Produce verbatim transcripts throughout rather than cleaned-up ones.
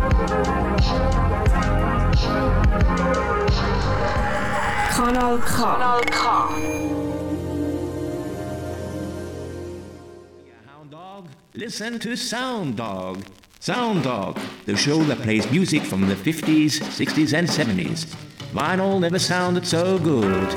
Kanal K. Kanal K. Hound dog, listen to Sound Dog. Sound Dog, the show that plays music from the fifties, sixties and seventies. Vinyl never sounded so good.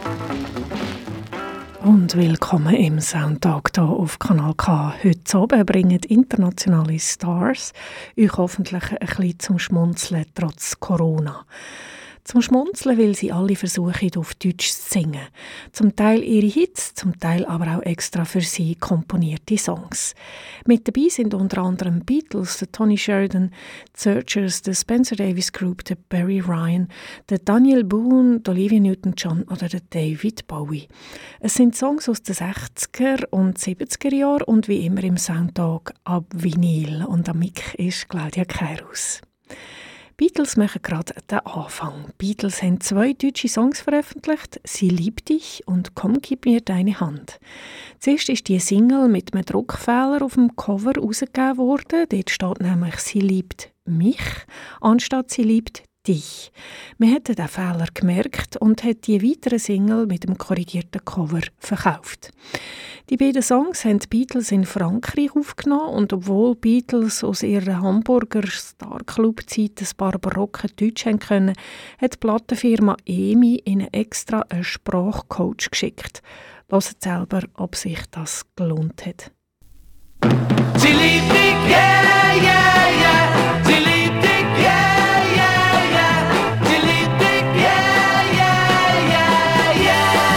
Und willkommen im Soundtag hier auf Kanal K. Heute Abend bringen internationale Stars euch hoffentlich ein bisschen zum Schmunzeln trotz Corona. Zum Schmunzeln, weil sie alle versuchen, auf Deutsch zu singen. Zum Teil ihre Hits, zum Teil aber auch extra für sie komponierte Songs. Mit dabei sind unter anderem Beatles, der Tony Sheridan, die Searchers, der Spencer Davis Group, der Barry Ryan, der Daniel Boone, der Olivia Newton-John oder der David Bowie. Es sind Songs aus den sechziger und siebziger Jahren und wie immer im Soundtag ab Vinyl. Und am Mic ist Claudia Keirus. Beatles machen gerade den Anfang. Beatles haben zwei deutsche Songs veröffentlicht, «Sie liebt dich» und «Komm, gib mir deine Hand». Zuerst ist die Single mit einem Druckfehler auf dem Cover herausgegeben worden. Dort steht nämlich «Sie liebt mich» anstatt «Sie liebt dich». Man hat den Fehler gemerkt und hat die weitere Single mit dem korrigierten Cover verkauft. Die beiden Songs haben die Beatles in Frankreich aufgenommen und obwohl die Beatles aus ihrer Hamburger Star-Club-Zeit ein paar barocke Deutsch haben können, hat die Plattenfirma E M I ihnen extra einen Sprachcoach geschickt. Hört selber, ob sich das gelohnt hat. Sie liebt dich, yeah, yeah, yeah. Sie liebt dich, yeah, yeah, yeah. Sie liebt dich, yeah, yeah, yeah,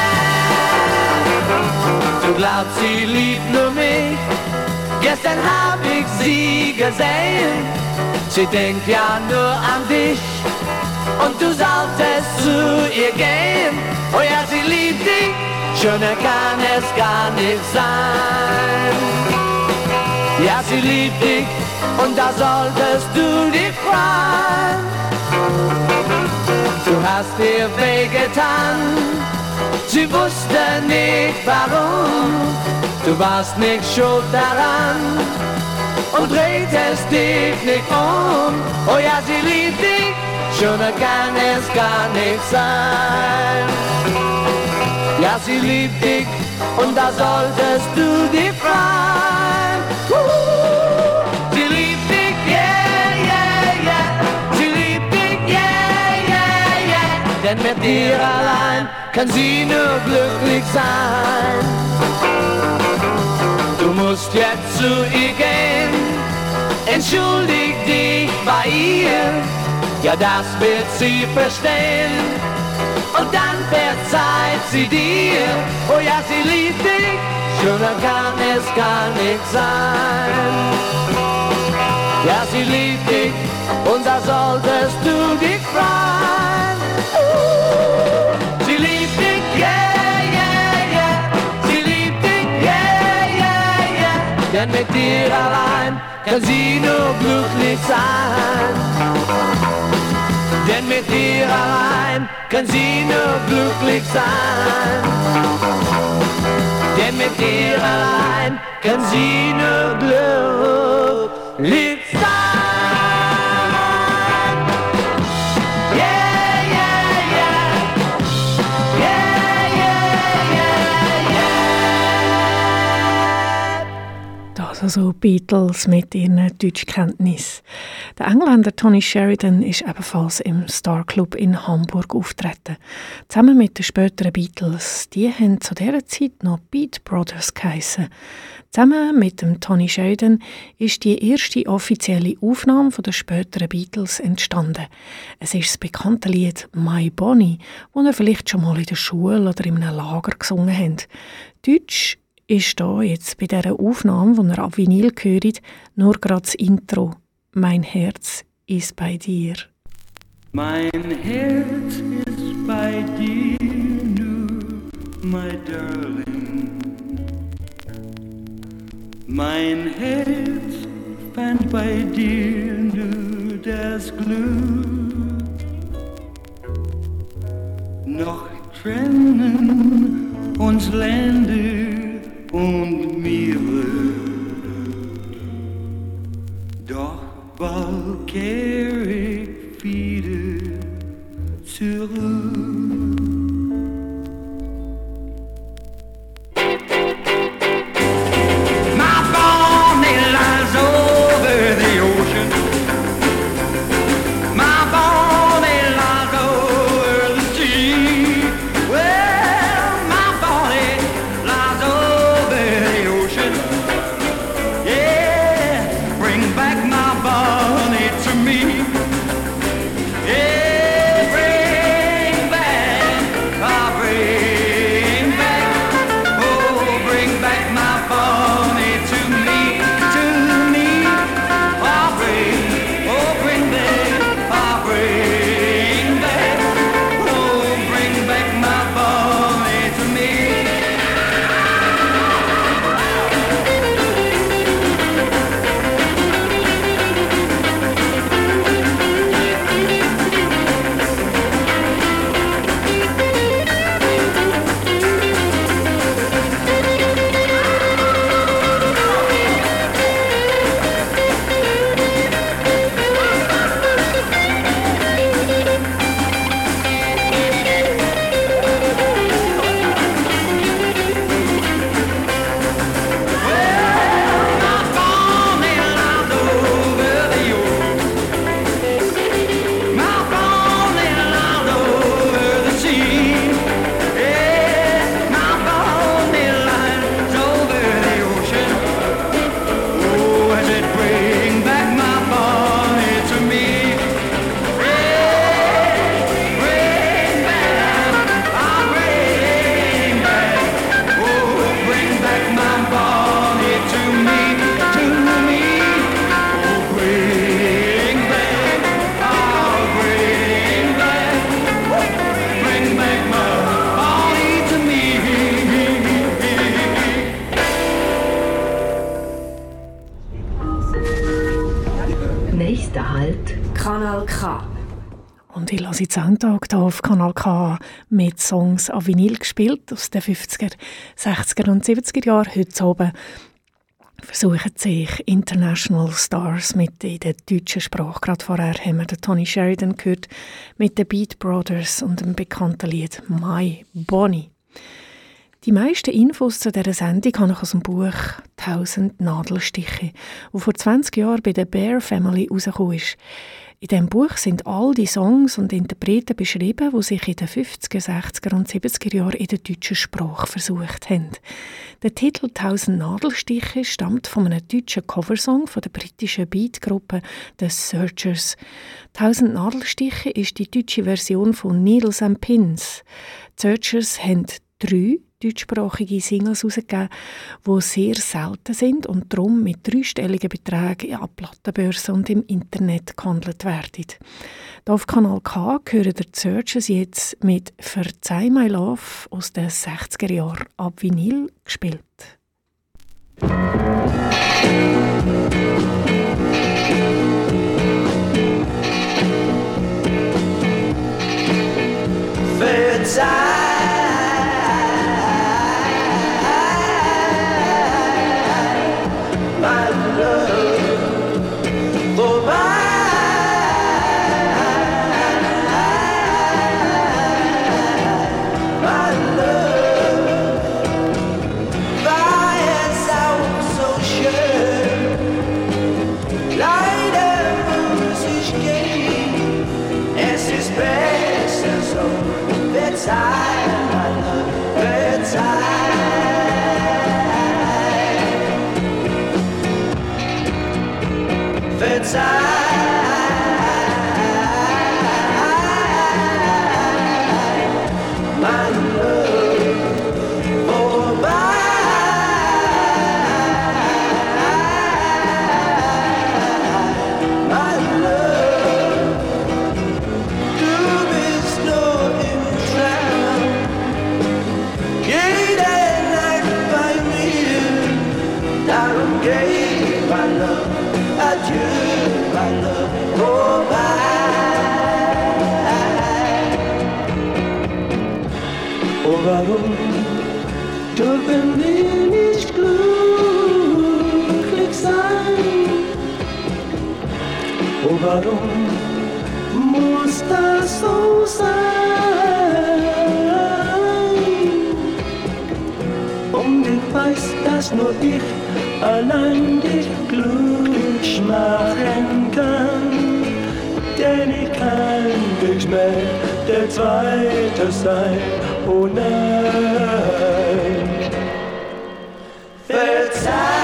yeah. Du glaubst, sie liebt nur mich. Gestern hab ich sie gesehen. Sie denkt ja nur an dich. Und du solltest zu ihr gehen. Oh ja, sie liebt dich. Schöner kann es gar nicht sein. Ja, sie liebt dich und da solltest du dich freuen. Du hast ihr wehgetan, sie wusste nicht warum. Du warst nicht schuld daran und drehtest dich nicht um. Oh ja, sie liebt dich, schöner kann es gar nicht sein. Ja, sie liebt dich und da solltest du dich freuen. Sie liebt dich, yeah, yeah, yeah. Sie liebt dich, yeah, yeah, yeah. Denn mit dir allein kann sie nur glücklich sein. Du musst jetzt zu ihr gehen, entschuldig dich bei ihr. Ja, das wird sie verstehen. Und dann verzeiht sie dir. Oh ja, sie liebt dich, schöner kann es gar nicht sein. Ja, sie liebt dich und da solltest du dich freuen. Sie liebt dich, yeah, yeah, yeah. Sie liebt dich, yeah, yeah, yeah. Denn mit dir allein kann sie nur glücklich sein. Denn mit dir allein kann sie nur glücklich sein. Denn mit dir allein kann sie nur glücklich sein. Yeah, yeah, yeah. Yeah, yeah, yeah, yeah. Das also Beatles mit ihren Deutschkenntnissen. Der Engländer Tony Sheridan ist ebenfalls im Star Club in Hamburg auftreten. Zusammen mit den späteren Beatles. Die haben zu dieser Zeit noch Beat Brothers geheissen. Zusammen mit dem Tony Sheridan ist die erste offizielle Aufnahme der späteren Beatles entstanden. Es ist das bekannte Lied «My Bonnie», das ihr vielleicht schon mal in der Schule oder in einem Lager gesungen habt. Deutsch ist da jetzt bei dieser Aufnahme, die ihr ab Vinyl hört, nur gerade das Intro. Mein Herz ist bei dir. Mein Herz ist bei dir, nur, my darling. Mein Herz fand bei dir nur das Glück. Noch trennen uns Länder und Meere, doch Valkyrie file sur eux. Und ich lasse jetzt Sonntag hier auf Kanal K mit Songs an Vinyl gespielt aus den fünfziger, sechziger und siebziger Jahren. Heute oben versuchen sich International Stars mit in der deutschen Sprache. Gerade vorher haben wir den Tony Sheridan gehört mit den Beat Brothers und dem bekannten Lied «My Bonnie». Die meisten Infos zu dieser Sendung habe ich aus dem Buch «Tausend Nadelstiche», das vor zwanzig Jahren bei der Bear Family herausgekommen ist. In diesem Buch sind all die Songs und Interpreten beschrieben, die sich in den fünfziger, sechziger und siebziger Jahren in der deutschen Sprache versucht haben. Der Titel «Tausend Nadelstiche» stammt von einem deutschen Coversong von der britischen Beatgruppe The Searchers. «Tausend Nadelstiche» ist die deutsche Version von «Needles and Pins». Die Searchers haben drei deutschsprachige Singles herausgegeben, die sehr selten sind und darum mit dreistelligen Beträgen an Plattenbörsen und im Internet gehandelt werden. Hier auf Kanal K hören die Searchers jetzt mit «Verzeih My Love» aus den sechziger Jahren ab Vinyl gespielt. Verzeih warum dürfen wir nicht glücklich sein? Oh, warum muss das so sein? Und ich weiß, dass nur ich allein dich glücklich machen kann. Denn ich kann nicht mehr der Zweite sein. Oh nein, verzeih.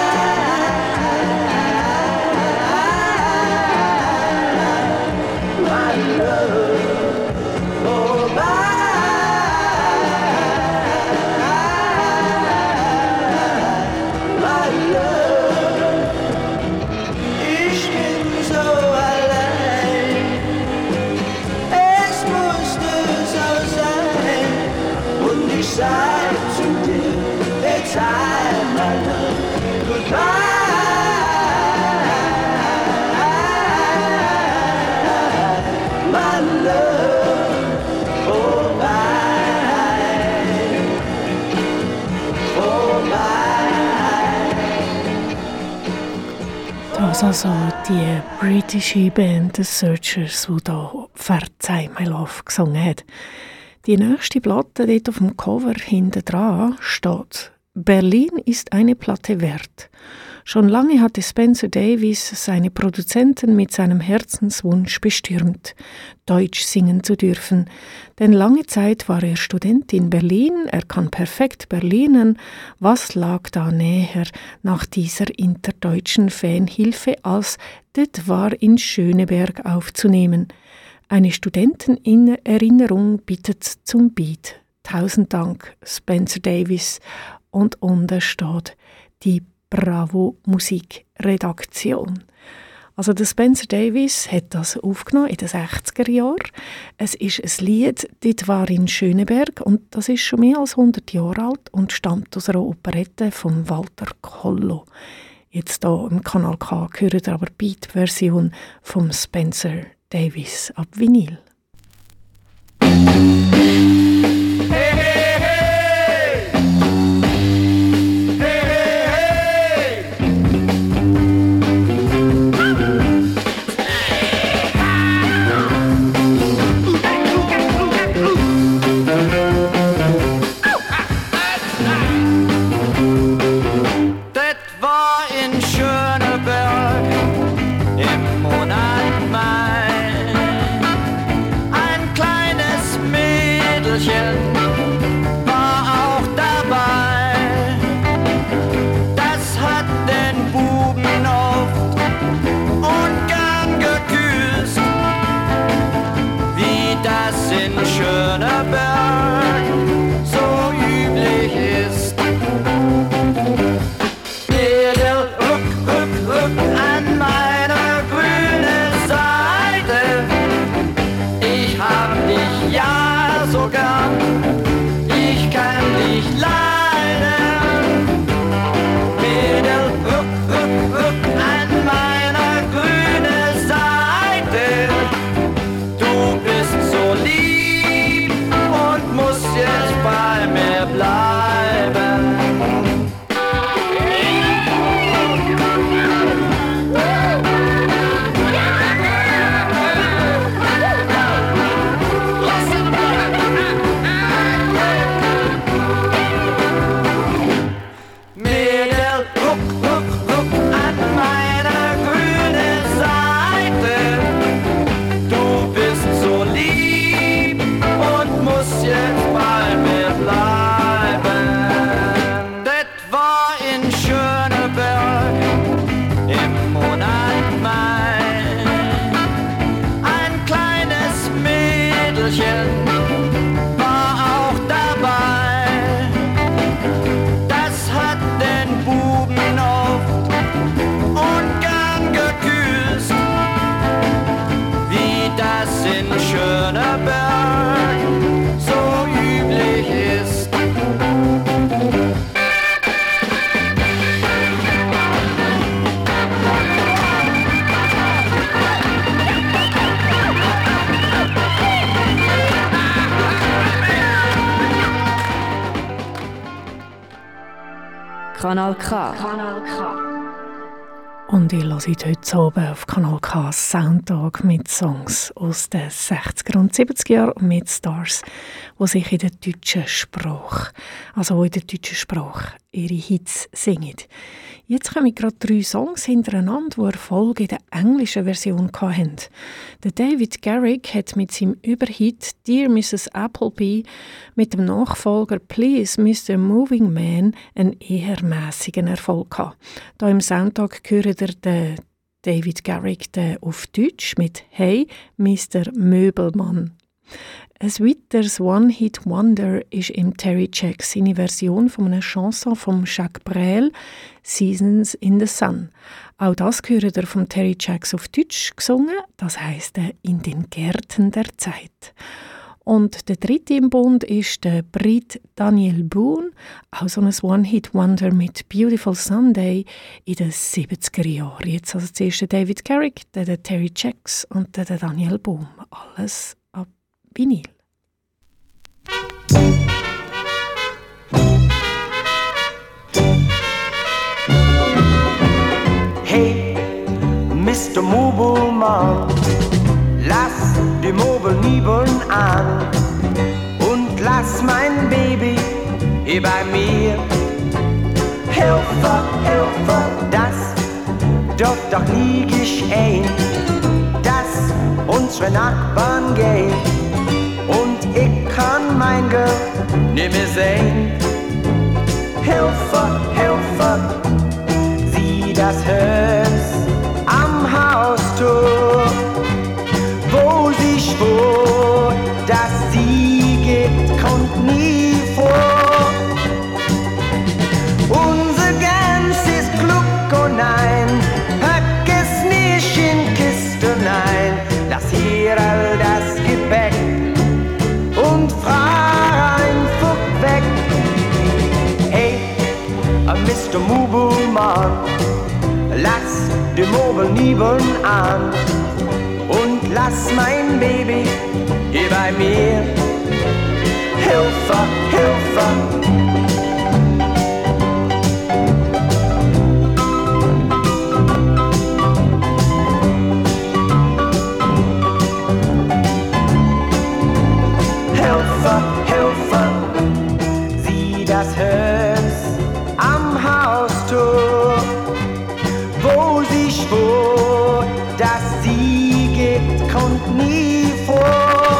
Das also die britische Band The Searchers, die hier «Verzeih, my love» gesungen hat. Die nächste Platte, dort auf dem Cover hinten dran, steht «Berlin ist eine Platte wert». Schon lange hatte Spencer Davis seine Produzenten mit seinem Herzenswunsch bestürmt, Deutsch singen zu dürfen. Denn lange Zeit war er Student in Berlin, er kann perfekt Berlinern. Was lag da näher nach dieser interdeutschen Fanhilfe, als «Det war in Schöneberg» aufzunehmen? Eine Studentenerinnerung bittet zum Beat. Tausend Dank, Spencer Davis. Und unten steht die Bravo Musikredaktion. Also der Spencer Davis hat das aufgenommen in den sechziger Jahren. Es ist ein Lied, das war in Schöneberg und das ist schon mehr als hundert Jahre alt und stammt aus einer Operette von Walter Kollo. Jetzt hier im Kanal K gehört aber die Beat-Version von Spencer Davis ab Vinyl. Kanal K. Kanal K. Und ich höre heute oben auf Kanal K Soundtag mit Songs aus den sechziger und siebziger Jahren und mit Stars, die sich in der deutschen Sprache, also in der deutschen Sprache, ihre Hits singen. Jetzt kommen gerade drei Songs hintereinander, die Erfolg in der englischen Version hatten. Der David Garrick hat mit seinem Überhit «Dear Missus Appleby» mit dem Nachfolger «Please Mister Moving Man» einen eher mässigen Erfolg gehabt. Hier im Soundtag hören ihr den David Garrick den auf Deutsch mit «Hey, Mister Möbelmann». Ein weiteres One-Hit-Wonder ist im Terry Jacks seine Version von einer Chanson von Jacques Brel, «Seasons in the Sun». Auch das gehört er vom Terry Jacks auf Deutsch gesungen, das heisst «In den Gärten der Zeit». Und der dritte im Bund ist der Brit Daniel Boone, auch so ein One-Hit-Wonder mit «Beautiful Sunday» in den siebziger Jahren. Jetzt also zuerst der David Garrick, dann der Terry Jacks und dann der Daniel Boone. Alles ab Vinyl. Hey, Mister Möbelmann, lass die Möbel niebeln an und lass mein Baby hier bei mir. Hilfe, Hilfe, das darf doch nie geschehen, dass unsere Nachbarn gehen und ich kann mein Girl nicht mehr sehen. Hilfe, Hilfe, sieh das Haus am Haustor, wo sie schwor, dass sie geht, kommt nie vor. Unser ganzes Glück, oh nein, pack es nicht in Kiste, nein, lass hier all das Gepäck und fahr einfach weg. Hey, Mister Möbelmann, lass die Möbel niebeln an und lass mein Baby hier bei mir. Hilfe, Hilfe. Hilfe, Hilfe, sieh das Haus am Haustor, wo sie schwor, dass sie geht, kommt nie vor.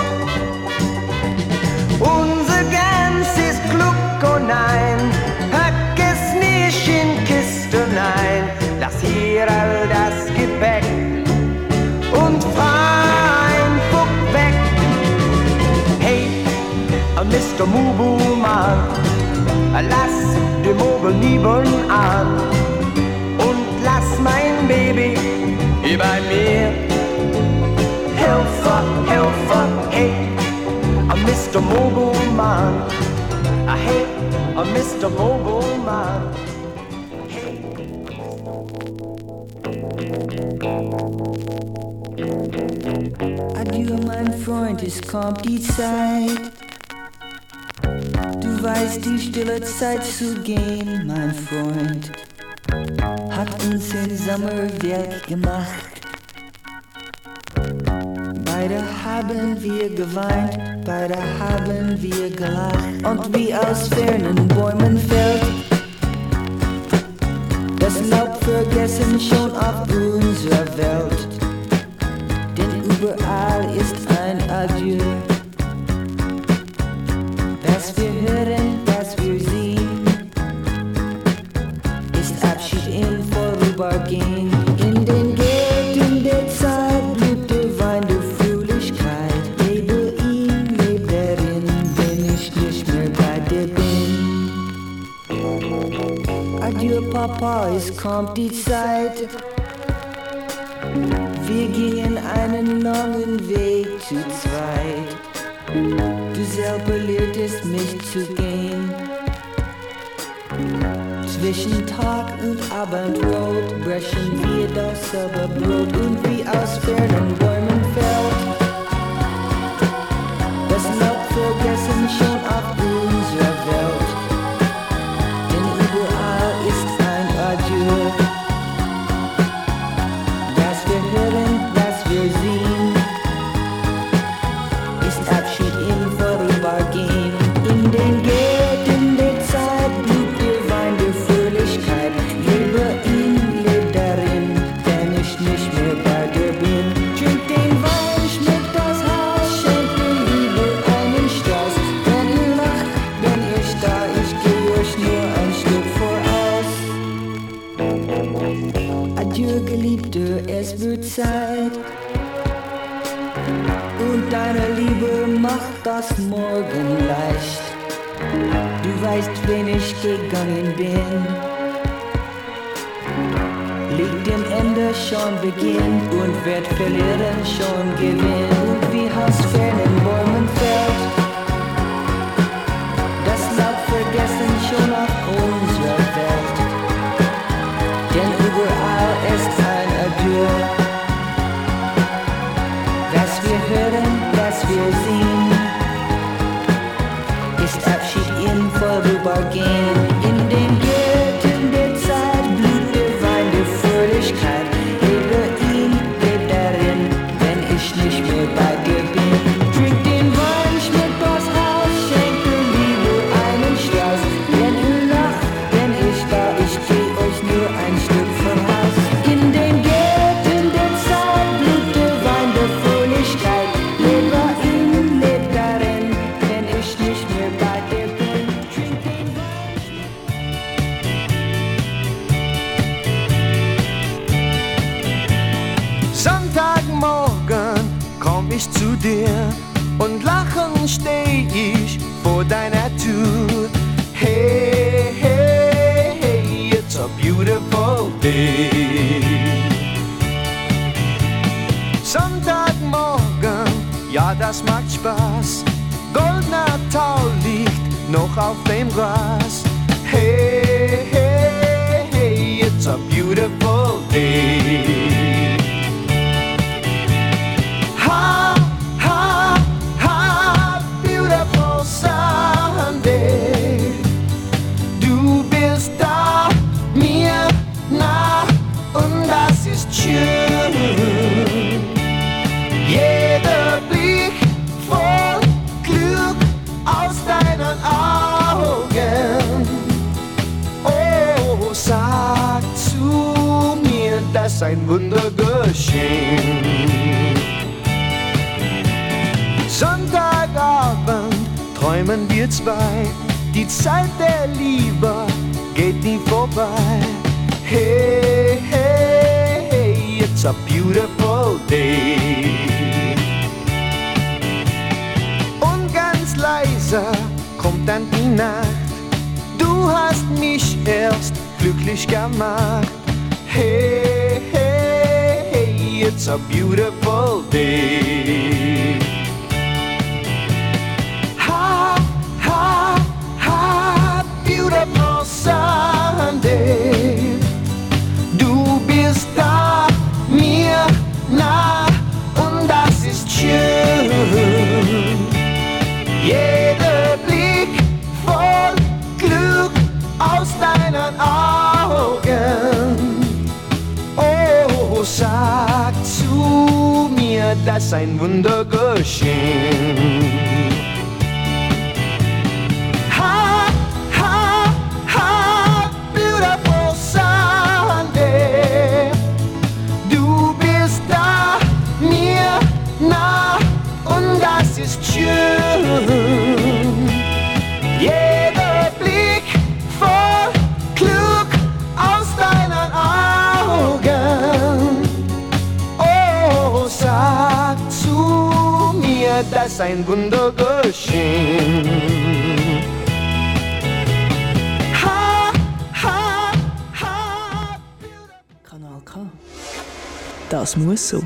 Unser ganzes Glück, oh nein, pack es nicht in Kiste, nein, lass hier all das Gepäck und fahr einfach weg. Hey, Mister Möbelmann, lass die Möbel niebeln an und lass mein Baby hier bei mir. Hilfe, Hilfe, hey, Mister Möbelmann, hey, Mister Möbelmann, hey. Adieu, mein Freund, es kommt die Zeit. Du weißt, die stille Zeit zu gehen, mein Freund, hat uns den Sommerwerk gemacht. Beide haben wir geweint, beide haben wir gelacht. Und wie aus fernen Bäumen fällt das Laub vergessen schon auf unserer Welt. Denn überall ist ein Adieu. Was wir hören, was wir sehen, ist Abschied im Vorübergehen. In den Gärten der Zeit blüht der Wein der Fröhlichkeit. Lebe ihn, leb darin, wenn ich nicht mehr bei dir bin. Adieu Papa, es kommt die Zeit. Wir gehen einen langen Weg zu zweit. Du selber lehrtest mich zu gehen. Zwischen Tag und Abendrot brechen wir dasselbe Brot und wie aus fernen Bäumen fällt das Laub vergessen schon auf unserer Welt. Denn überall ist ein Adieu. Zeit. Und deine Liebe macht das Morgen leicht. Du weißt, wen ich gegangen bin. Liegt dem Ende schon Beginn und wird verlieren schon Gewinn. Und wie Haus fernen Bäumen fällt, das Laub vergessen schon auf unserer Welt. Denn überall ist ein Adieu. Was wir hören, was wir sehen, ist Abschied im Vorübergehen. In den Gärten der Zeit blüht der Wein der Fröhlichkeit. Lebe ihn, leb darin, wenn ich nicht mehr bei dir bin. Trink den Wein, schmeckt das Haus, schenk der Liebe einen Strauß. Wenn ihr lacht, wenn ich da, ich geh euch nur ein Stück vom Haus. In den Gärten der Zeit blüht der Wein der Fröhlichkeit. Lebe ihn, leb darin, wenn ich nicht mehr bei dir bin. Trink den Wein, Sonntagmorgen komm ich zu dir und lachend steh ich vor deiner Tür. Hey, hey, hey, it's a beautiful day. Sonntagmorgen, ja, das macht Spaß. Goldener Tau liegt noch auf dem Gras. Hey, hey, hey, it's a beautiful day. Ha, ha, ha, beautiful Sunday. Du bist da, mir nah, und das ist schön. Jeder Blick voll Glück aus deinen Augen. Oh, sag zu mir, dass ein Wunder geschehen. Sonntagabend träumen wir zwei, die Zeit der Liebe geht nie vorbei. Hey, hey, hey, it's a beautiful day. Und ganz leise kommt dann die Nacht, du hast mich erst glücklich gemacht. Hey, hey, hey, it's a beautiful day. Ha, ha, ha, beautiful Sunday. Du bist da, mir nah, und das ist schön. Jeder Blick voll Glück aus deinen Augen. Oh, sag zu mir, dass ein Wunder geschehen. Ha, ha, ha, beautiful Sunday. Du bist da, mir nah, und das ist schön. Jeder Blick voll Glück aus deinen Augen. Oh, sag zu mir, dass ein Wunder geschehen. Ha, ha, ha. Kanal K. Das muss so.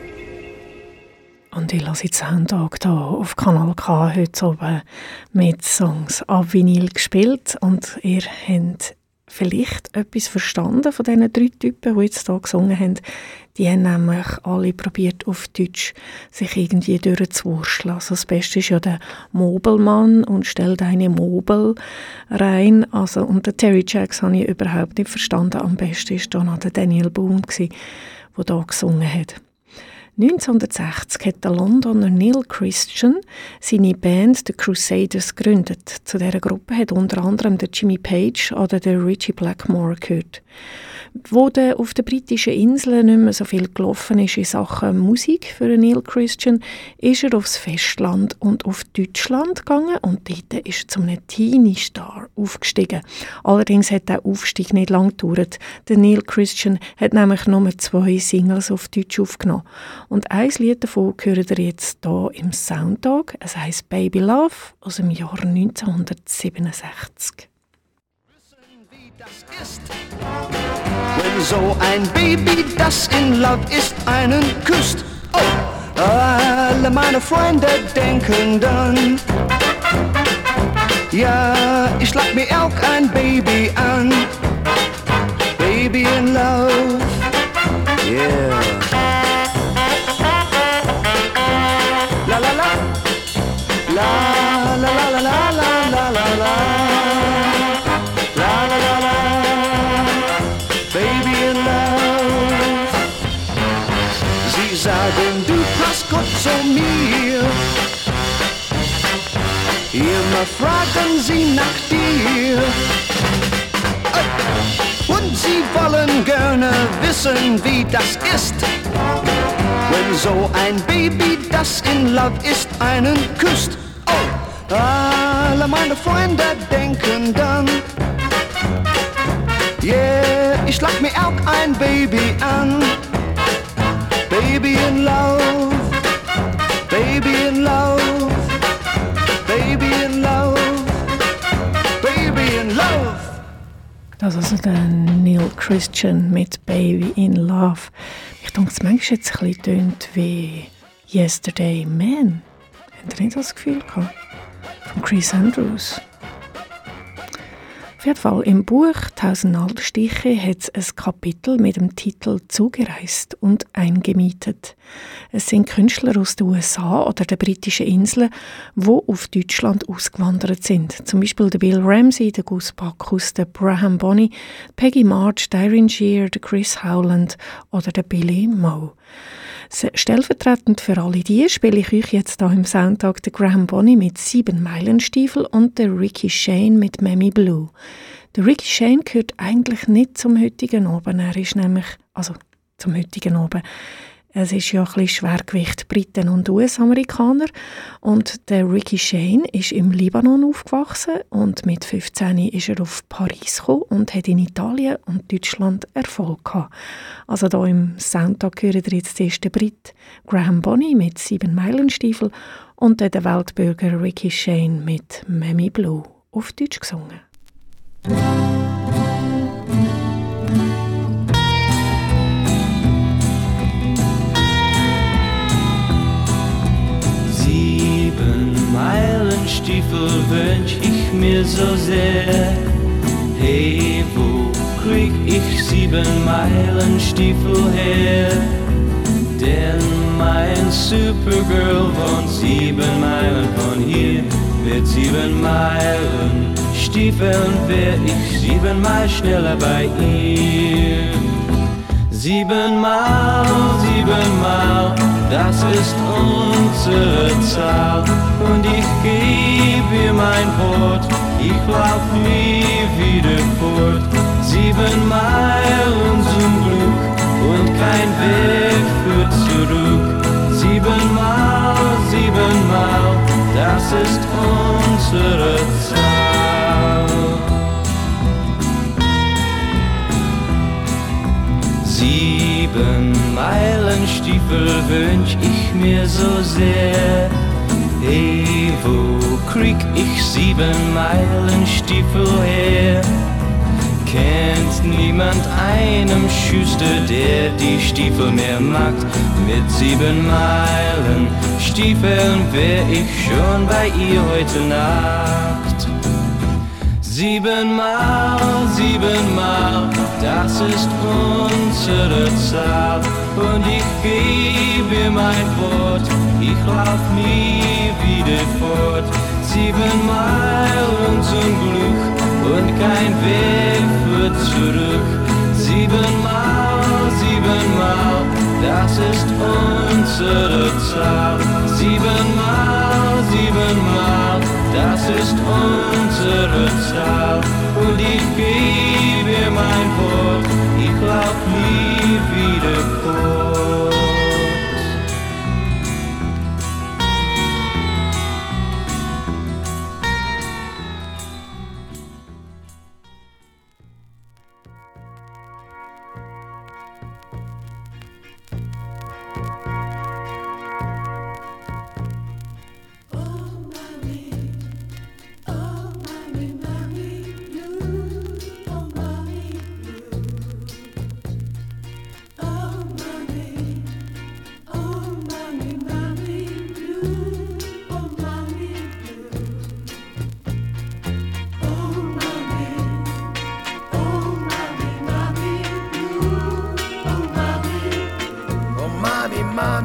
Und ich lasse jetzt Soundtag hier auf Kanal K heute oben mit Songs ab Vinyl gespielt. Und ihr habt vielleicht etwas verstanden von diesen drei Typen, die jetzt hier gesungen haben. Die haben nämlich alle probiert, auf Deutsch sich irgendwie durchzuwurschteln. Also das Beste ist ja der Mobelmann und stellt eine Mobel rein. Also, und der Terry Jacks habe ich überhaupt nicht verstanden. Am besten war da noch der Daniel Boone, der hier gesungen hat. neunzehnhundertsechzig hat der Londoner Neil Christian seine Band The Crusaders gegründet. Zu dieser Gruppe hat unter anderem der Jimmy Page oder der Ritchie Blackmore gehört. Wo der auf den britischen Inseln nicht mehr so viel gelaufen ist in Sachen Musik für Neil Christian, ist er aufs Festland und auf Deutschland gegangen und dort ist er zu einem Teenie-Star aufgestiegen. Allerdings hat der Aufstieg nicht lange gedauert. Der Neil Christian hat nämlich nur zwei Singles auf Deutsch aufgenommen. Und ein Lied davon hört ihr jetzt hier im Soundtag. Es heisst Baby Love aus dem Jahr neunzehnhundertsiebenundsechzig. Wenn so ein Baby, das in Love ist, einen küsst. Oh, alle meine Freunde denken dann, ja, ich schlag mir auch ein Baby an. Baby in Love, yeah. La la la, la la la la la la la la la. Sagen, du passt Gott zu mir. Immer fragen sie nach dir. Und sie wollen gerne wissen, wie das ist, wenn so ein Baby, das in Love ist, einen küsst. Oh, alle meine Freunde denken dann, yeah, ich schlag mir auch ein Baby an. Baby in love, baby in love, baby in love, baby in love. Das ist also der Neil Christian mit Baby in Love. Ich denke, es manchmal jetzt ein bisschen tönt wie Yesterday Man. Habt ihr nicht das Gefühl gehabt? Von Chris Andrews. Auf jeden Fall, im Buch «Tausend Nadelstiche» hat es ein Kapitel mit dem Titel «Zugereist und eingemietet». Es sind Künstler aus den U S A oder den britischen Inseln, die auf Deutschland ausgewandert sind. Zum Beispiel der Bill Ramsey, der Gus Bacchus, der Braham Bonnie, Peggy March, der Irene Shear, der Chris Howland oder der Billy Moe. Stellvertretend für alle die spiele ich euch jetzt hier im Soundtag den Graham Bonnie mit «Sieben Meilenstiefel» und der Ricky Shane mit «Mammy Blue». Der Ricky Shane gehört eigentlich nicht zum heutigen Abend. Er ist nämlich, also zum heutigen Abend, es ist ja ein bisschen Schwergewicht Briten und U S-Amerikaner. Und der Ricky Shane ist im Libanon aufgewachsen und mit fünfzehn ist er auf Paris gekommen und hat in Italien und Deutschland Erfolg gehabt. Also hier im Soundtag hören wir jetzt zuerst den Brit Graham Bonnie mit «Sieben Meilenstiefel» und dann den Weltbürger Ricky Shane mit «Mammy Blue» auf Deutsch gesungen. Sieben Meilenstiefel wünsch ich mir so sehr. Hey, wo krieg ich sieben Meilenstiefel her? Denn mein Supergirl wohnt sieben Meilen von hier. Mit sieben Meilen Stiefeln wär ich siebenmal schneller bei ihr. Siebenmal, siebenmal, das ist unsere Zahl. Und ich geb ihr mein Wort, ich lauf nie wieder fort. Siebenmal unserem Glück und kein Weg führt zurück. Siebenmal, siebenmal, das ist unsere Zahl. Sieben Meilenstiefel wünsch ich mir so sehr. Hey, wo krieg ich sieben Meilenstiefel her? Kennt niemand einen Schuster, der die Stiefel mehr mag? Mit sieben Meilen Stiefeln wär ich schon bei ihr heute Nacht. Siebenmal, siebenmal, das ist unsere Zahl. Und ich geb ihr mein Wort, ich lauf nie wieder fort. Siebenmal unserem Glück und kein Weg führt zurück. Siebenmal, siebenmal, das ist unsere Zahl. Siebenmal, siebenmal, das ist unsere Zahl. Und ich geb ihr mein Wort, ich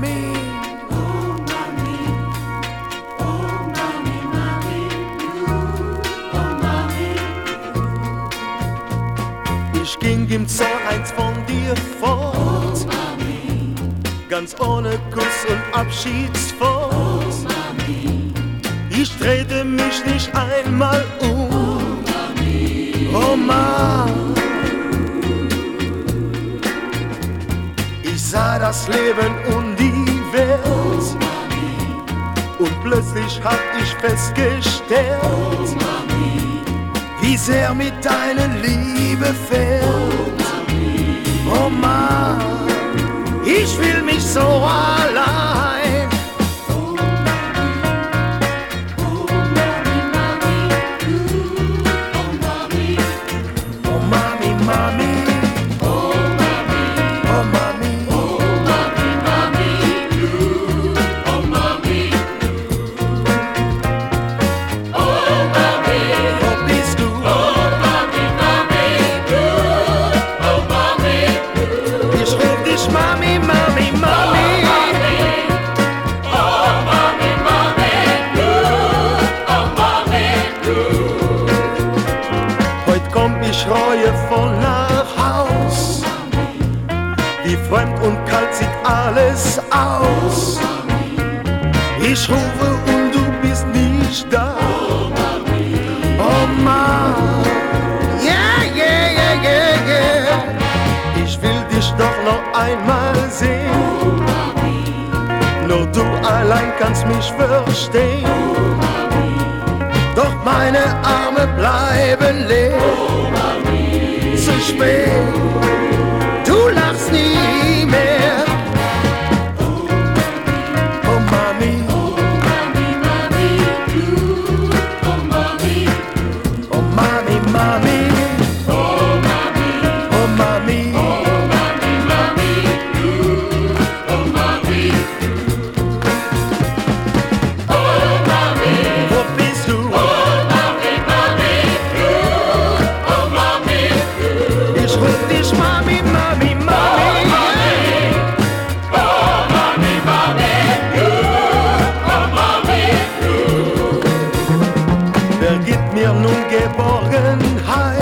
Mami. Oh Mami, oh Mami, Mami, Blue, oh Mami, Blue. Ich ging im Zorn eins von dir fort, Oh Mami, ganz ohne Kuss und Abschiedswort. oh Mami, Ich drehte mich nicht einmal um. Oh Ma, ich sah das Leben und die Welt, und plötzlich hab ich festgestellt, wie sehr mit deiner Liebe fehlt. Oh Ma, ich fühl mich so allein. Voll nach Haus. Wie fremd und kalt sieht alles aus. Ich rufe und du bist nicht da. Oh Mann, yeah, yeah, yeah, yeah, yeah. Ich will dich doch noch einmal sehen. Nur du allein kannst mich verstehen. Doch meine Arme bleiben leer. Zu spät, du lachst nie mehr. Oh Mami, oh Mami, Mami, Blue, oh Mami, oh Mami, Mami, oh Mami, oh Mami, oh Mami, Mami, Blue, oh Mami, oh Mami, wo bist du? oh Mami, Mami, Blue, oh Mami, Ich ruf dich Mami, Mami, Mami. oh Mami, Mami, Blue, oh Mami, Blue. Wer gibt mir nun Geborgenheit?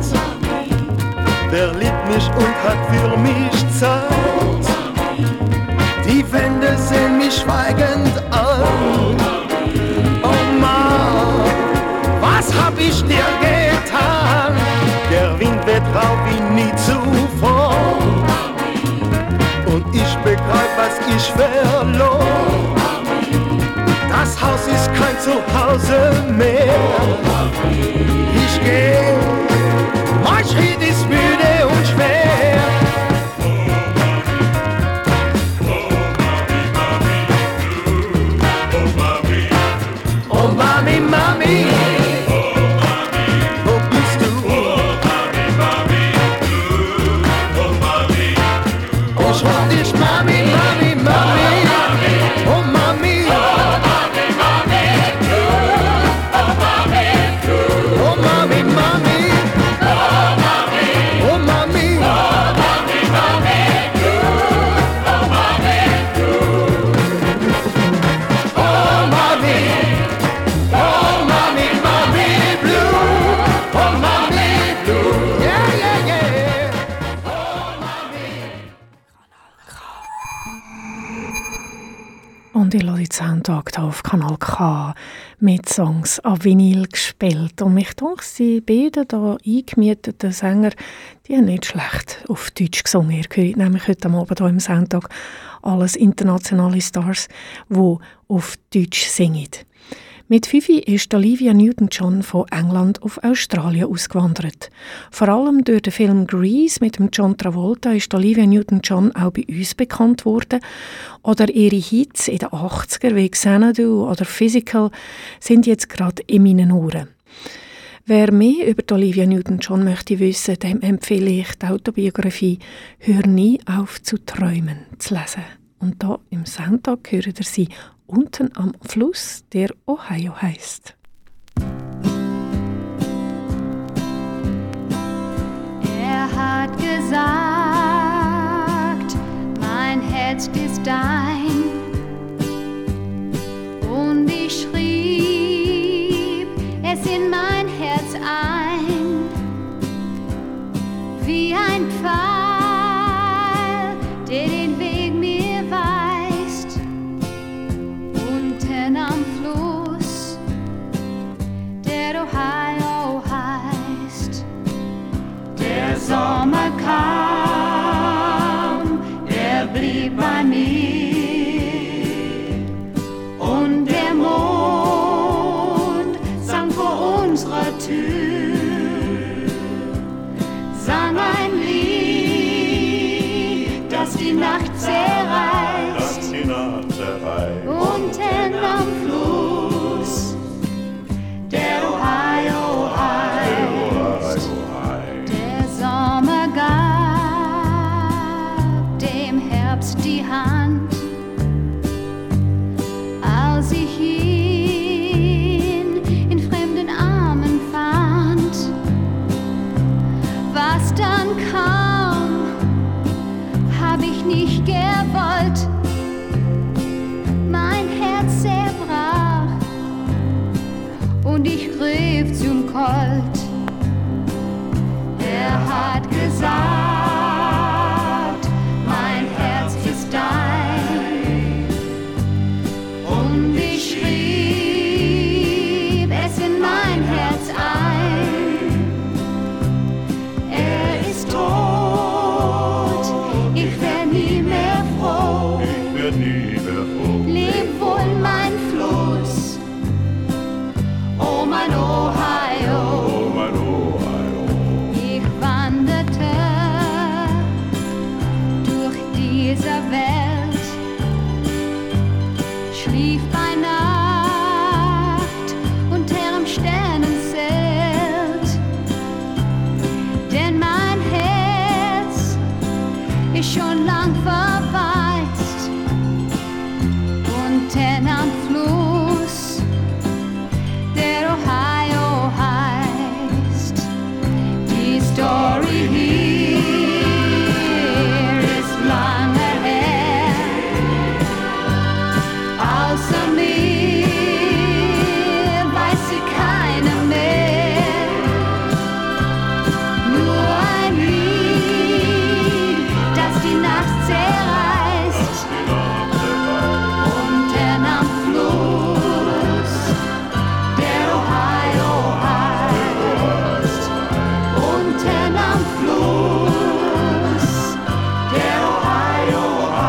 Wer liebt mich und hat für mich Zeit? Die Wände sehen mich schweigend an. Oh Mann, was hab ich dir getan? Der Wind weht rau wie nie zuvor. Und ich begreif, was ich verlor. Das Haus ist kein Zuhause mehr. Ich geh, mein Schritt ist müde und schwer. Oh Mami, Mami, wo bist du? Ich ruf dich Mami, Mami, Mami. Oh Mami, oh Mami, Mami, oh Mami, oh Mami, Mami, oh Mami, oh Mami, oh Mami, Mami, Blue, oh Mami, Blue, yeah, yeah, yeah. Und ich höre den Soundtag hier auf Kanal K mit Songs an Vinyl gespielt. Und mich denke, die beiden hier eingemieteten Sänger, die haben nicht schlecht auf Deutsch gesungen. Ihr hört nämlich heute Abend hier im Soundtag alles internationale Stars, die auf Deutsch singen. Mit Fifi ist Olivia Newton-John von England auf Australien ausgewandert. Vor allem durch den Film Grease mit dem John Travolta ist Olivia Newton-John auch bei uns bekannt worden. Oder ihre Hits in den achtziger wie Xanadu oder Physical sind jetzt gerade in meinen Ohren. Wer mehr über Olivia Newton-John möchte wissen, dem empfehle ich die Autobiografie «Hör nie auf zu träumen» zu lesen. Und da im Soundtag hören ihr sie unten am Fluss, der Ohio heisst. Er hat gesagt, mein Herz ist dein die Nacht herbei. Unten am Fluss, der Ohio heißt. Der Sommer gab dem Herbst die Hand, als ich ihn in fremden Armen fand. Was dann kam, hab ich nicht gewollt. Mein Herz zerbrach und ich rief zum Colt. Er hat gesagt, mein Herz ist dein. Und ich schrieb es in mein Herz ein. Er ist tot, ich werd nie mehr froh. Ich werd nie mehr froh. Leb wohl mein Fluss, oh mein Ohio. Oh mein Ohio. Ich wanderte durch diese Welt, schlief bei Nacht unterm Sternenzelt, denn mein Herz ist schon lang verweizt. Unten am Fluss, der Ohio heißt. Die Story hier ist lange her. Außer mir weiß sie keiner mehr. Nur ein Lied, das die Nacht zerreißt. Unten am Fluss, der Ohio heißt. Unten am Fluss, der Ohio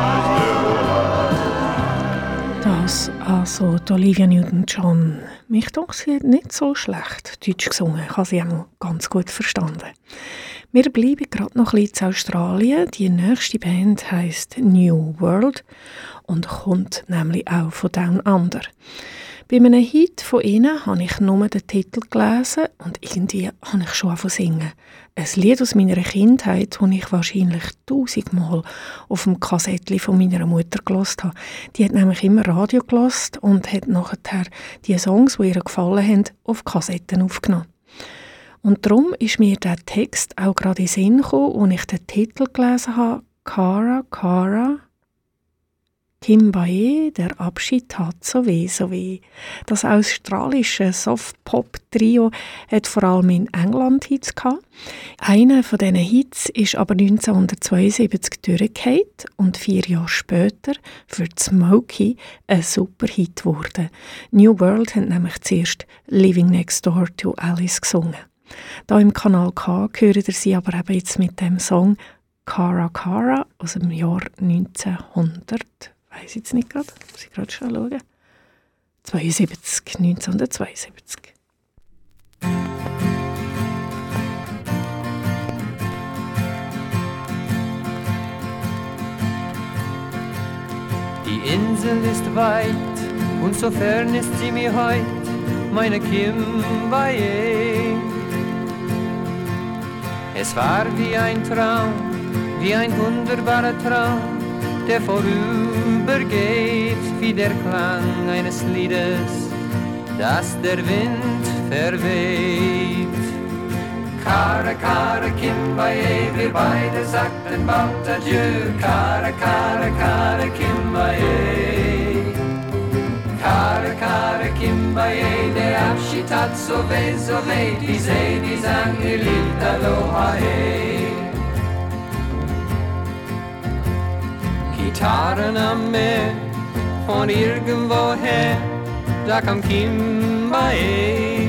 heißt. Das also die Olivia Newton-John. Mich denke, sie hat nicht so schlecht Deutsch gesungen. Ich habe sie auch ganz gut verstanden. Wir bleiben gerade noch ein bisschen in Australien. Die nächste Band heisst New World und kommt nämlich auch von Down Under. Bei einem Hit von ihnen habe ich nur den Titel gelesen und irgendwie habe ich schon angefangen zu singen. Ein Lied aus meiner Kindheit, das ich wahrscheinlich tausendmal auf dem Kassettchen von meiner Mutter gehört habe. Die hat nämlich immer Radio gehört und hat nachher die Songs, die ihr gefallen haben, auf Kassetten aufgenommen. Und darum ist mir der Text auch gerade in den Sinn gekommen, als ich den Titel gelesen habe. Cara, Cara, Kimbaye, der Abschied tat so weh, so weh. Das australische Soft-Pop-Trio hat vor allem in England Hits gehabt. Einer von diesen Hits ist aber neunzehnhundertzweiundsiebzig durchgefallen und vier Jahre später für die Smokey ein Superhit geworden. New World hat nämlich zuerst Living Next Door to Alice gesungen. Da im Kanal K hören ihr sie aber eben jetzt mit dem Song Cara Cara aus dem Jahr neunzehnhundert. Weiss ich jetzt nicht gerade, muss ich gerade schon schauen. zweiundsiebzig, neunzehnhundertzweiundsiebzig. Die Insel ist weit und so fern ist sie mir heut, meine Kimbaye. Es war wie ein Traum, wie ein wunderbarer Traum, der vorübergeht wie der Klang eines Liedes, das der Wind verweht. Cara, Cara, Kimbaye, wir beide sagten bald Adieu. Cara, Cara, Cara, Kimbaye. Cara, Cara, Kimbaye, der Abschied hat so weh, so weh. Die See, die sang ihr Lied, Aloha, hey. Gitarren am Meer, von irgendwoher, da kam Kimbaye.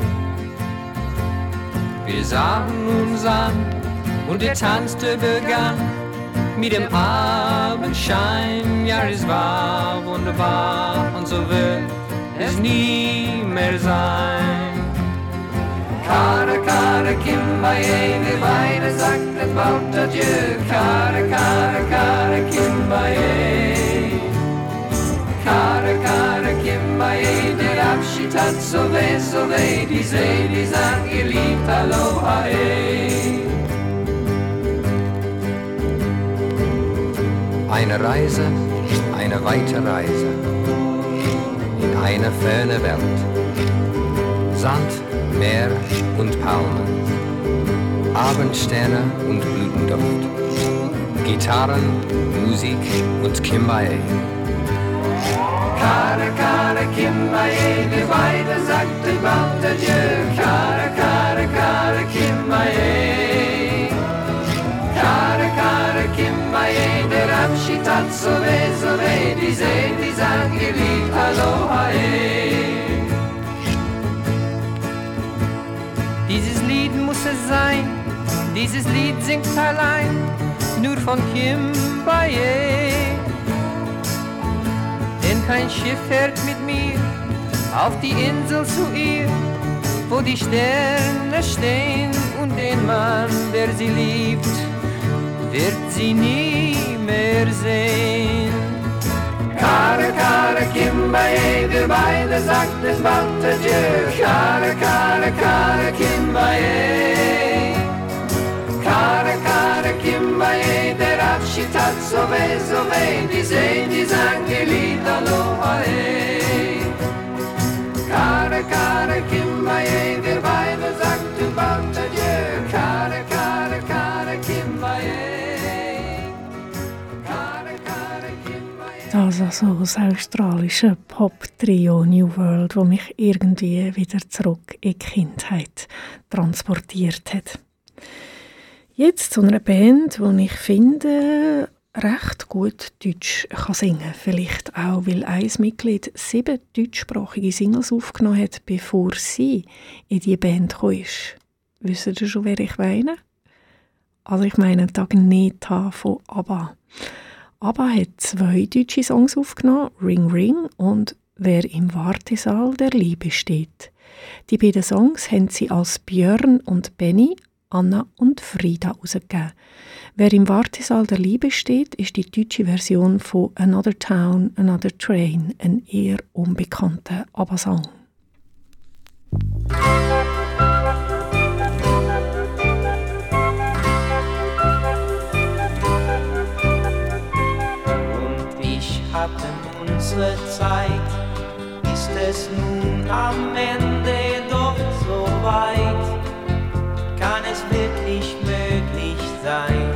Wir sahen uns an und der Tanzte begann mit dem Abendschein. Ja, es war wunderbar und so wird es nie mehr sein. Cara, Cara, Kimbaye, wir beide sagten bald Adieu. Cara, Cara, Cara, Kimbaye. tat so weh, so weh, die See, die sagt, ihr liebt Aloha, ey. Eine Reise, eine weite Reise in eine ferne Welt. Sand, Meer und Palmen, Abendsterne und Blütenduft, Gitarren, Musik und Kimbae. Kare, Kare, Kimbae, wir beide sagten bald Adieu. Kare, Kare, Kare, Kimbae. Kare, Kare, Kimbae, der Abschied hat so weh, so weh, die See, die sagt, ihr liebt Aloha, ey. Dieses Lied muss es sein, dieses Lied singt allein, nur von Kimbae. Denn kein Schiff fährt mit mir auf die Insel zu ihr, wo die Sterne stehen und den Mann, der sie liebt, wird sie nie mehr sehen. Kare, Kare, Kimbae, wir beide sagten bald Adieu. Kare, Kare, Kare, Kimbae. Kare, Kare, Kimbae, der Abschied hat so weh, so weh, die See, die sang ihr Lied Aloha, ey. Kare, Kare, Kimbae, wir beide sagten bald Adieu. Kare, Kare, Kare, Kimbae. Das also das australische Pop-Trio New World, das mich irgendwie wieder zurück in die Kindheit transportiert hat. Jetzt zu einer Band, die ich finde, recht gut Deutsch kann singen. Vielleicht auch, weil ein Mitglied sieben deutschsprachige Singles aufgenommen hat, bevor sie in die Band kam. Wisst ihr schon, wer ich meine? Also ich meine Agnetha von ABBA. ABBA hat zwei deutsche Songs aufgenommen, Ring Ring und Wer im Wartesaal der Liebe steht. Die beiden Songs haben sie als Björn und Benny, Anna und Frieda herausgegeben. Wer im Wartesaal der Liebe steht, ist die deutsche Version von Another Town, Another Train, ein eher unbekannter ABBA-Song. Hatten unsere Zeit, ist es nun am Ende doch so weit? Kann es wirklich möglich sein?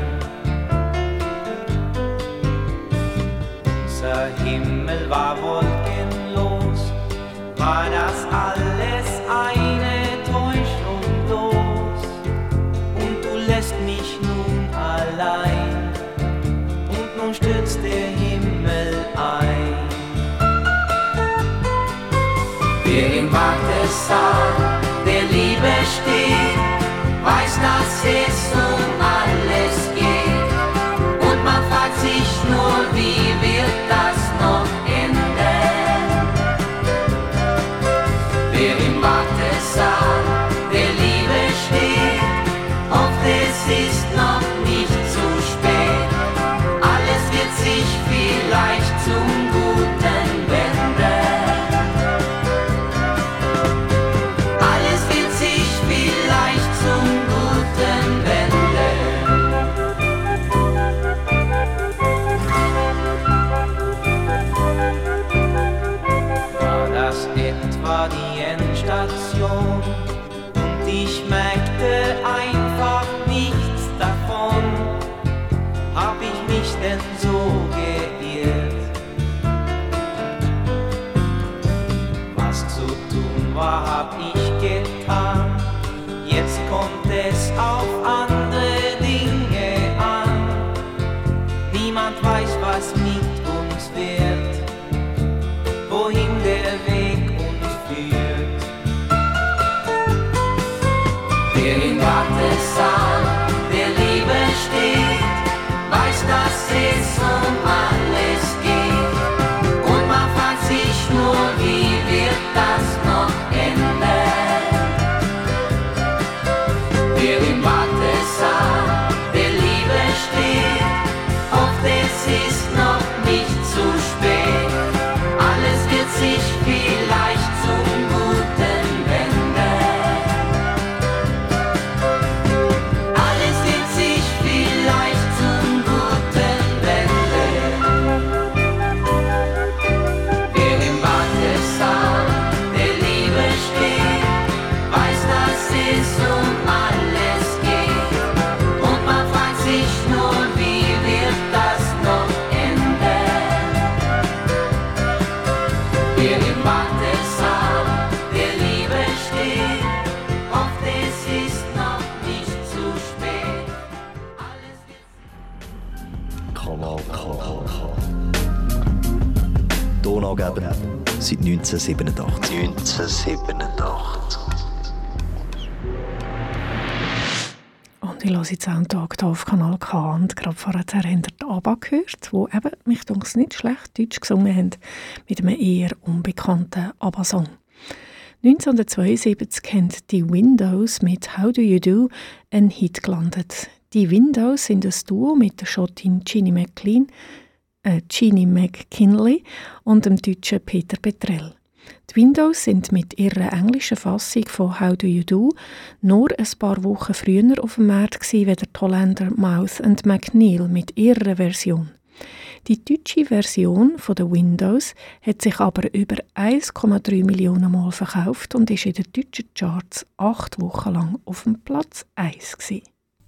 Unser Himmel war wolkenlos, war das alles eine Täuschung bloß? Und du lässt mich nun allein, und nun stürzt der Himmel ein. Wer im Wartesaal der Liebe steht, weiß, dass es um alles geht. Und man fragt sich nur, wie wird das noch enden? Wer im Wartesaal der Liebe steht, hofft, es ist noch nicht zu spät. Alles wird sich vielleicht zum Guten wenden. Alles wird sich vielleicht zum Guten wenden. War das etwa die Endstation? Und ich merkte einfach nichts davon. Hab ich mich denn so geirrt? Was zu tun war, hab ich getan. Jetzt kommt es auf andere Dinge an. Niemand weiß, was mit uns wird, wohin der Weg uns führt. Wer im Wartesaal der Liebe steht, weiß, dass es um alles geht. Und man fragt sich nur, wie wird das noch enden? Ton angeben. Seit neunzehnhundertsiebenundachtzig. neunzehnhundertsiebenundachtzig. Und ich höre jetzt auch einen Tag hier auf Kanal K. Und gerade vorher habt ihr die ABBA gehört, die eben, mich denke es nicht schlecht, Deutsch gesungen haben, mit einem eher unbekannten ABBA-Song. neunzehnhundertzweiundsiebzig haben die Windows mit «How Do You Do» einen Hit gelandet. Die Windows sind ein Duo mit der Schottin Ginny McLean, äh, Ginny McKinley und dem deutschen Peter Petrell. Die Windows sind mit ihrer englischen Fassung von «How Do You Do» nur ein paar Wochen früher auf dem Markt gewesen, wie der Holländer Mouth and McNeil mit ihrer Version. Die deutsche Version von der Windows hat sich aber über eins Komma drei Millionen Mal verkauft und ist in den deutschen Charts acht Wochen lang auf dem Platz eins gewesen.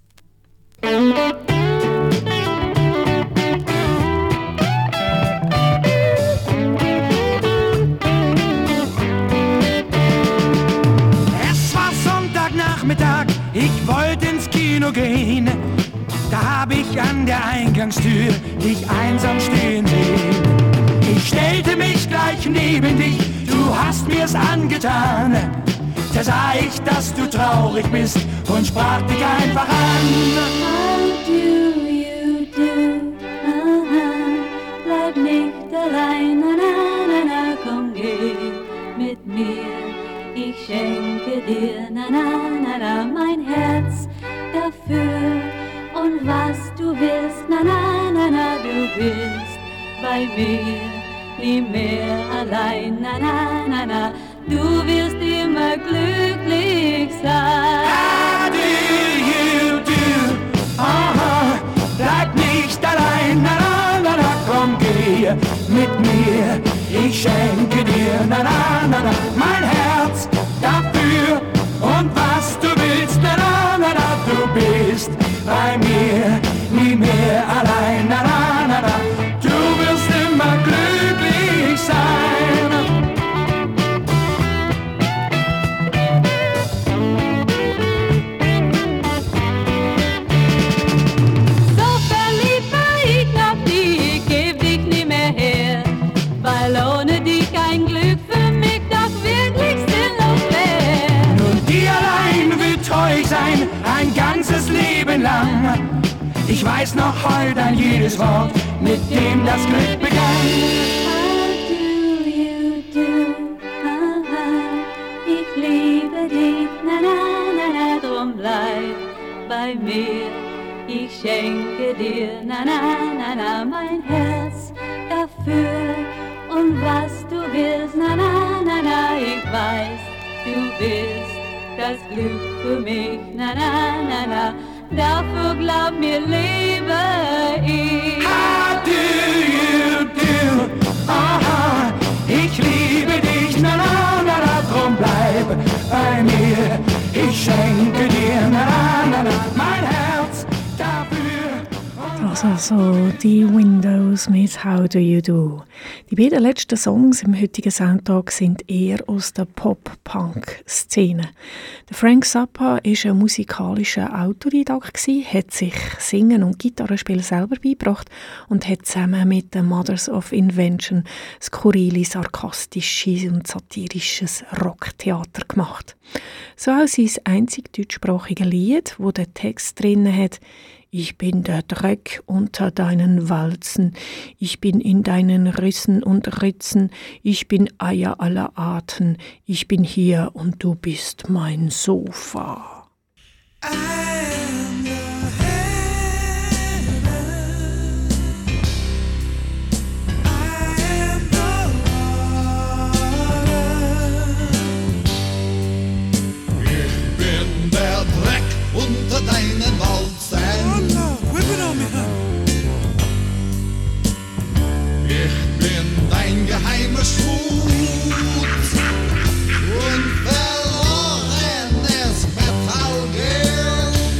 Nachmittag, ich wollte ins Kino gehen. Da hab ich an der Eingangstür dich einsam stehen sehen. Ich stellte mich gleich neben dich, du hast mir's angetan. Da sah ich, dass du traurig bist und sprach dich einfach an. How do you do? Aha, bleib nicht allein, na na na na, komm geh mit mir. Ich schenke dir, na na na na, mein Herz dafür. Und was du willst, na na na na, du bist bei mir, nie mehr allein, na na na na, du wirst immer glücklich sein. How do you do? Aha, bleib nicht allein, na na na na, komm geh mit mir. Ich schenke dir, na na na na, mein Herz dafür. Und was du willst, na na na na, du bist bei mir, nie mehr allein, na na na na, du wirst immer glücklich sein. So verliebt war ich noch nie, ich geb dich nie mehr her, weil ohne dich kein Glück für mich doch wirklich sinnlos wär. Nur dir allein will treu sein, ein ganzes Leben lang. Ich weiß noch heute an jedes Wort, mit dem das Glück begann. How do you do? Aha, ich liebe dich, na na na na, drum bleib bei mir. Ich schenke dir, na na na na, mein Herz dafür. Und was du willst, na na na na, ich weiß, du bist das Glück für mich, na na na na, dafür glaub mir, lebe ich. How do you do? Aha, ich liebe dich, na na na na, drum bleib bei mir. Ich schenke dir, na na na na, mein Herz dafür. Das also die Windows mit «How Do You Do». Die beiden letzten Songs im heutigen Soundtag sind eher aus der Pop-Punk-Szene. Der Frank Zappa war ein musikalischer Autodidakt, hat sich Singen und Gitarrespielen selber beigebracht und hat zusammen mit den Mothers of Invention skurrile, sarkastische und satirisches Rocktheater gemacht. So auch sein einzig deutschsprachige Lied, wo der Text drin hat: Ich bin der Dreck unter deinen Walzen, ich bin in deinen Rissen und Ritzen, ich bin Eier aller Arten, ich bin hier und du bist mein Sofa. Ich bin der Dreck unter deinen Walzen. Ich bin dein geheimer Schmutz und verlorenes Metallgeld.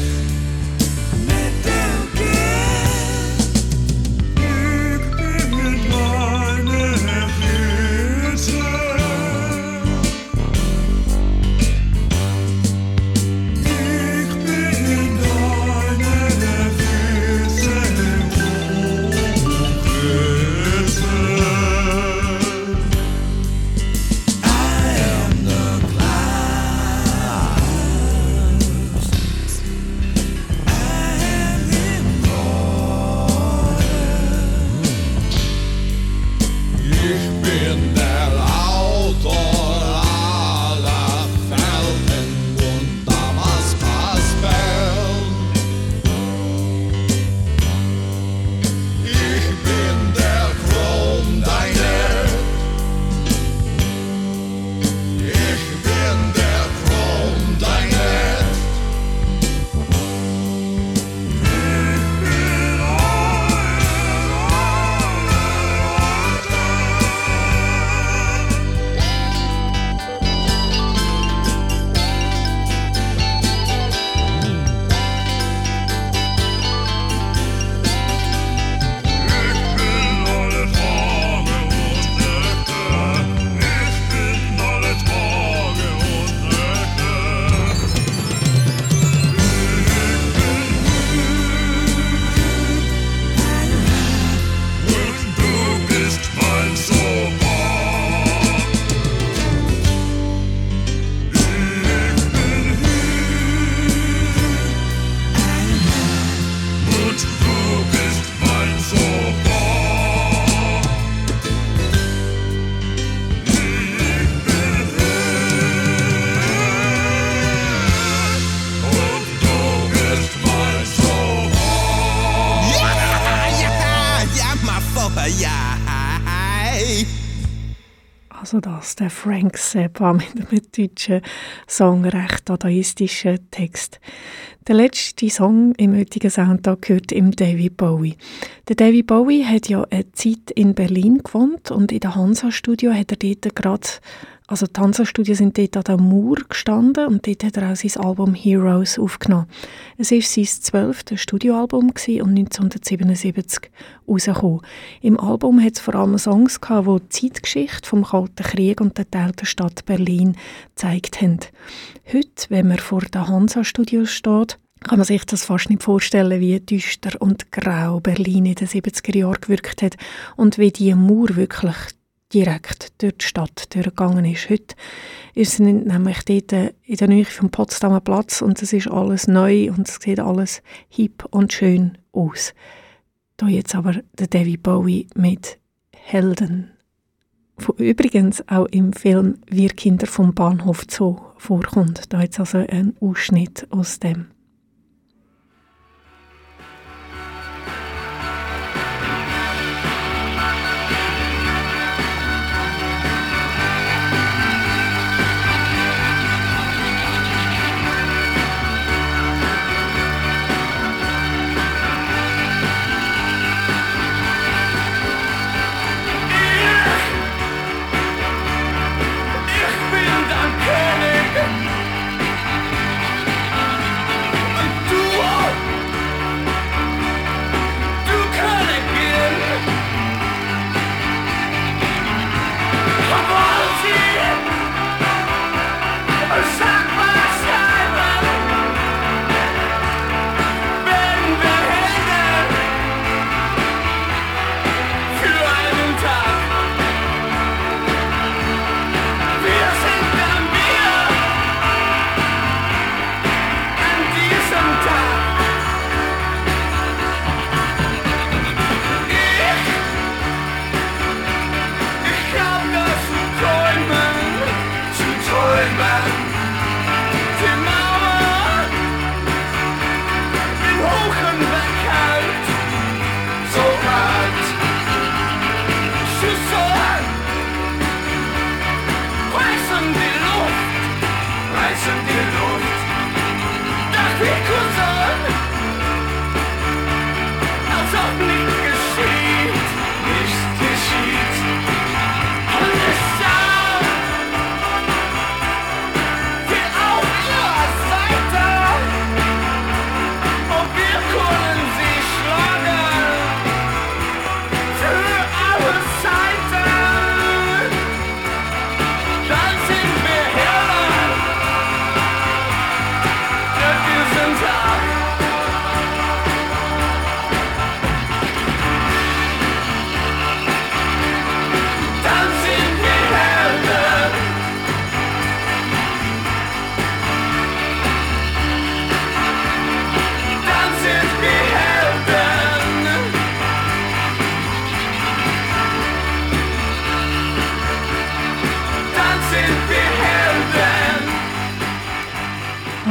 Also das, der Frank Zappa mit einem deutschen Song, recht dadaistischen Text. Der letzte Song im heutigen Soundtag gehört im David Bowie. Der David Bowie hat ja eine Zeit in Berlin gewohnt und in der Hansa-Studio hat er dort gerade, also die Hansa-Studios sind dort an der Mauer gestanden und dort hat er auch sein Album Heroes aufgenommen. Es war sein zwölftes Studioalbum und neunzehnhundertsiebenundsiebzig rausgekommen. Im Album hat es vor allem Songs gehabt, die die Zeitgeschichte vom Kalten Krieg und der Teil der Stadt Berlin gezeigt haben. Heute, wenn man vor den Hansa-Studios steht, kann man sich das fast nicht vorstellen, wie düster und grau Berlin in den siebziger Jahren gewirkt hat und wie die Mauer wirklich direkt durch die Stadt durchgegangen ist. Heute ist es nämlich dort in der Nähe vom Potsdamer Platz und es ist alles neu und es sieht alles hip und schön aus. Da jetzt aber der David Bowie mit Helden, wo übrigens auch im Film Wir Kinder vom Bahnhof Zoo vorkommt. Da jetzt also ein Ausschnitt aus dem. Ich bin dein König.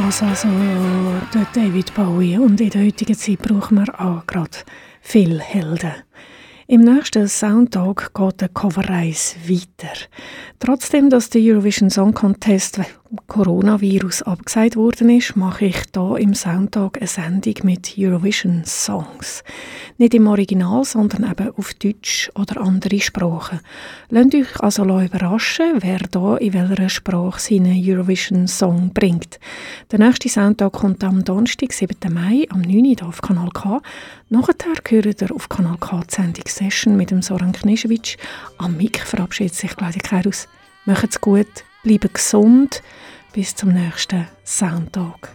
das also der David Bowie. Und in der heutigen Zeit brauchen wir auch gerade viele Helden. Im nächsten Soundtag geht der Coverreise weiter. Trotzdem, dass der Eurovision Song Contest wegen Coronavirus abgesagt worden ist, mache ich hier im Soundtag eine Sendung mit Eurovision Songs. Nicht im Original, sondern eben auf Deutsch oder andere Sprachen. Lasst euch also überraschen, wer hier in welcher Sprache seinen Eurovision Song bringt. Der nächste Soundtag kommt am Donnerstag, siebten Mai, am neun Uhr auf Kanal K. Nachher hört ihr auf Kanal K die Sendung Session mit dem Soran Knežević. Am Mic verabschiedet sich Claudia Keirus. Macht's gut, bleibt gesund. Bis zum nächsten Soundtag.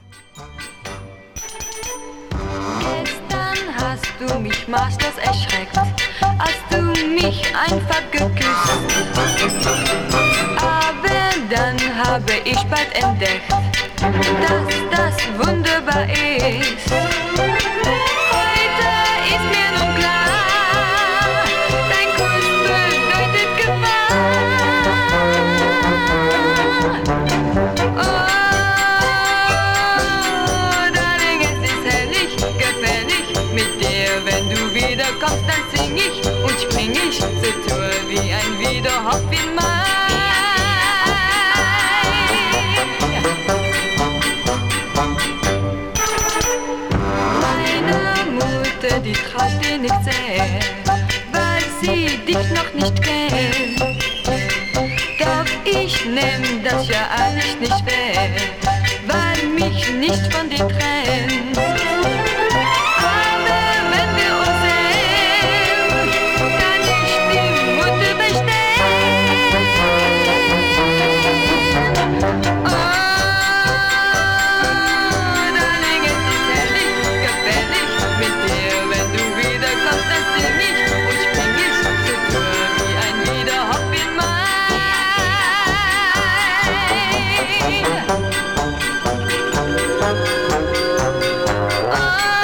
Gestern hast du mich maßlos erschreckt, als du mich einfach geküsst. Aber dann habe ich bald entdeckt, dass das wunderbar ist. Heute ist mir nun klar, dein Kuss bedeutet Gefahr. Oh, Darling, es ist herrlich, gefährlich mit dir. Wenn du wiederkommst, dann sing ich und spring ich so Tour wie ein Wiederhopf in Mai. Die traut dir nicht sehr, weil sie dich noch nicht kennt. Doch ich nehm das ja alles nicht fair, weil mich nicht von dir trennt. Aber wenn wir uns sehen, kann ich die Mutter bestehen. Oh, Darling, es ist herrlich, gefährlich mit dir. Wenn du wiederkommst, dann sing ich und spring ich so Tour wie ein Wiederhopf in Mai. Oh,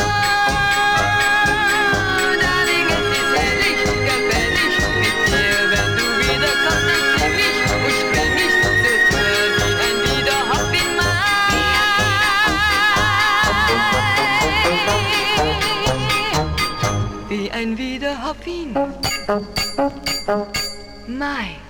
Darling, es ist herrlich, gefährlich mit dir. Wenn du wiederkommst, dann sing ich und spring ich so Tour wie ein Wiederhopf in Mai. Wie ein Wiederhopf in Mai.